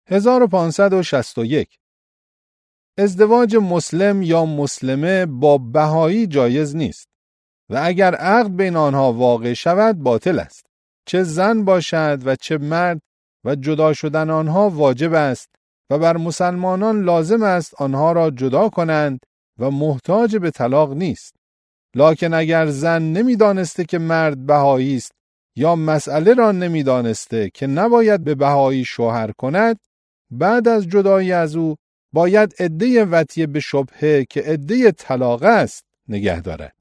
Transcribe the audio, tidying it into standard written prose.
1561 ازدواج مسلم یا مسلمه با بهایی جایز نیست و اگر عقد بین آنها واقع شود باطل است. چه زن باشد و چه مرد و جدا شدن آنها واجب است و بر مسلمانان لازم است آنها را جدا کنند و محتاج به طلاق نیست. لکن اگر زن نمی‌دانسته که مرد بهایی است یا مسئله را نمی‌دانسته که نباید به بهایی شوهر کند، بعد از جدایی از او باید عده وطیه به شبهه که عده طلاق است نگه دارد.